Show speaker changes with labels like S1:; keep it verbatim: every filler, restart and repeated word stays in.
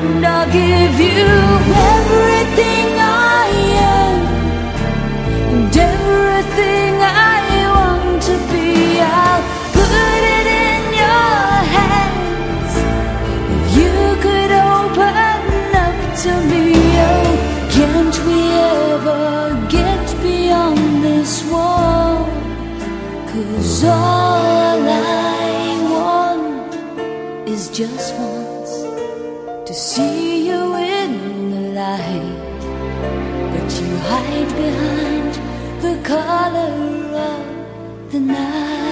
S1: and I'll give you everything I am and everything I want to be. I'll put it in your hands if you could open up to me. Oh, can't we ever get beyond this wall? 'Cause all I want is just once to see you in the light, but you hide behind the color of the night.